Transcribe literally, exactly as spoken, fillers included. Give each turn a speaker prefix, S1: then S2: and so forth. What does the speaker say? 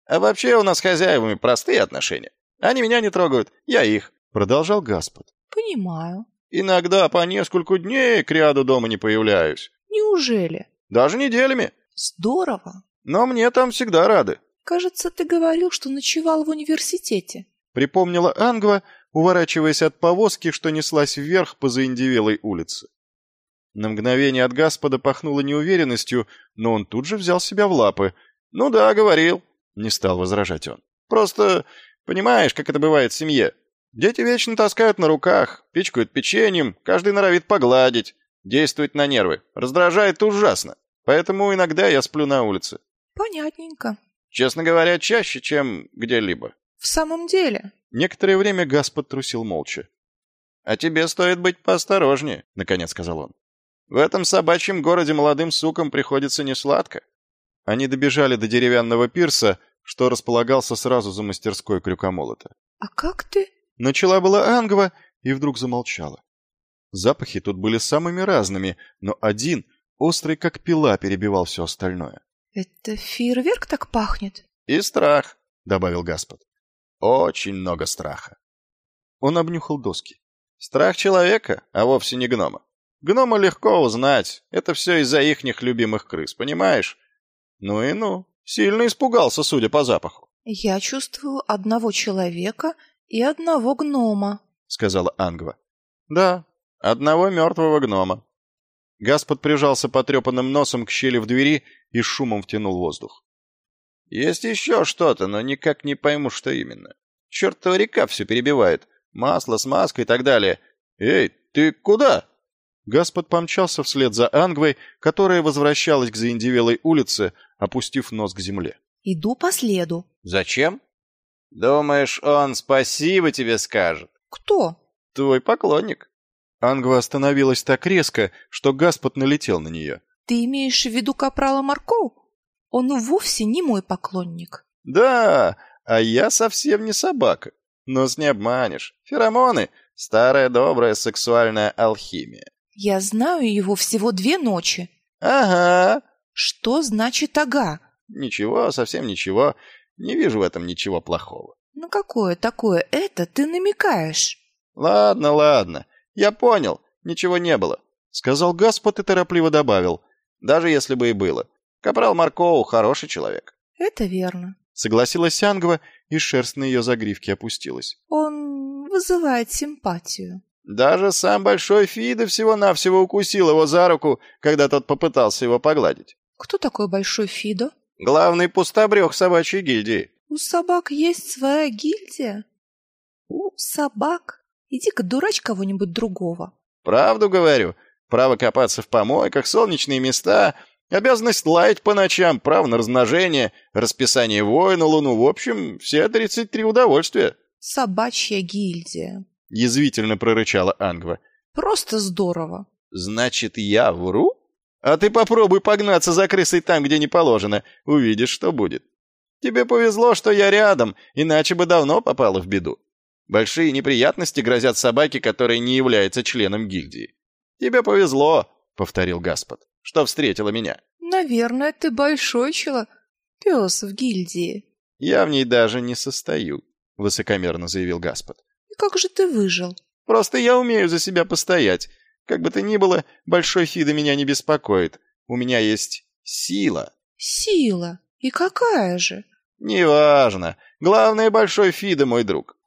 S1: А вообще у нас с хозяевами простые отношения. Они меня не трогают, я их», — продолжал Гаспод.
S2: «Понимаю».
S1: «Иногда по нескольку дней к ряду дома не появляюсь».
S2: «Неужели?»
S1: «Даже неделями».
S2: «Здорово».
S1: «Но мне там всегда рады».
S2: «Кажется, ты говорил, что ночевал в университете»,
S1: — припомнила Ангва, уворачиваясь от повозки, что неслась вверх по заиндевелой улице. На мгновение от Гаспода пахнуло неуверенностью, но он тут же взял себя в лапы. «Ну да, говорил», — не стал возражать он. «Просто, понимаешь, как это бывает в семье. Дети вечно таскают на руках, пичкают печеньем, каждый норовит погладить, действует на нервы, раздражает ужасно. Поэтому иногда я сплю на улице».
S2: «Понятненько».
S1: «Честно говоря, чаще, чем где-либо».
S2: «В самом деле?»
S1: Некоторое время Гаспод трусил молча. «А тебе стоит быть поосторожнее», — наконец сказал он. «В этом собачьем городе молодым сукам приходится несладко». Они добежали до деревянного пирса, что располагался сразу за мастерской крюкомолота.
S2: «А как ты?»
S1: Начала была Ангва и вдруг замолчала. Запахи тут были самыми разными, но один, острый как пила, перебивал все остальное.
S2: «Это фейерверк так пахнет?»
S1: «И страх», — добавил Гаспод. «Очень много страха». Он обнюхал доски. «Страх человека, а вовсе не гнома. Гнома легко узнать. Это все из-за ихних любимых крыс, понимаешь? Ну и ну. Сильно испугался, судя по запаху».
S2: «Я чувствую одного человека и одного гнома»,
S1: — сказала Ангва. «Да, одного мертвого гнома». Гаспод прижался потрепанным носом к щели в двери и шумом втянул воздух. «Есть еще что-то, но никак не пойму, что именно. Чертова река все перебивает. Масло, смазка и так далее. Эй, ты куда?» Гаспод помчался вслед за Ангвой, которая возвращалась к заиндевелой улице, опустив нос к земле.
S2: «Иду по следу».
S1: «Зачем?» «Думаешь, он спасибо тебе скажет?»
S2: «Кто?»
S1: «Твой поклонник». Ангва остановилась так резко, что Гаспод налетел на нее.
S2: «Ты имеешь в виду капрала Маркоу? Он вовсе не мой поклонник».
S1: «Да, а я совсем не собака. Нос не обманешь. Феромоны — старая добрая сексуальная алхимия».
S2: «Я знаю его всего две ночи».
S1: «Ага».
S2: «Что значит «ага»?»
S1: «Ничего, совсем ничего. Не вижу в этом ничего плохого».
S2: «На какое такое это ты намекаешь?»
S1: «Ладно, ладно. Я понял. Ничего не было», — сказал Гаспод и торопливо добавил. «Даже если бы и было. Капрал Маркоу хороший человек».
S2: «Это верно»,
S1: — согласилась Ангва, и шерсть на ее загривке опустилась.
S2: «Он вызывает симпатию».
S1: «Даже сам Большой Фидо всего-навсего укусил его за руку, когда тот попытался его погладить».
S2: «Кто такой Большой Фидо?»
S1: «Главный пустобрех собачьей гильдии».
S2: «У собак есть своя гильдия?» «У собак? Иди-ка дурачь кого-нибудь другого».
S1: «Правду говорю. Право копаться в помойках, солнечные места, обязанность лаять по ночам, право на размножение, расписание вой на луну. В общем, все тридцать три удовольствия».
S2: «Собачья гильдия»,
S1: — язвительно прорычала Ангва.
S2: «Просто здорово».
S1: «Значит, я вру? А ты попробуй погнаться за крысой там, где не положено. Увидишь, что будет. Тебе повезло, что я рядом, иначе бы давно попала в беду. Большие неприятности грозят собаке, которая не является членом гильдии. Тебе повезло», — повторил Гаспод, — «что встретила меня».
S2: «Наверное, ты большой человек, пес в гильдии».
S1: «Я в ней даже не состою», — высокомерно заявил Гаспод.
S2: «И как же ты выжил?»
S1: «Просто я умею за себя постоять. Как бы то ни было, Большой Фидо меня не беспокоит. У меня есть сила».
S2: «Сила? И какая же?»
S1: «Неважно. Главное, Большой Фидо мой друг.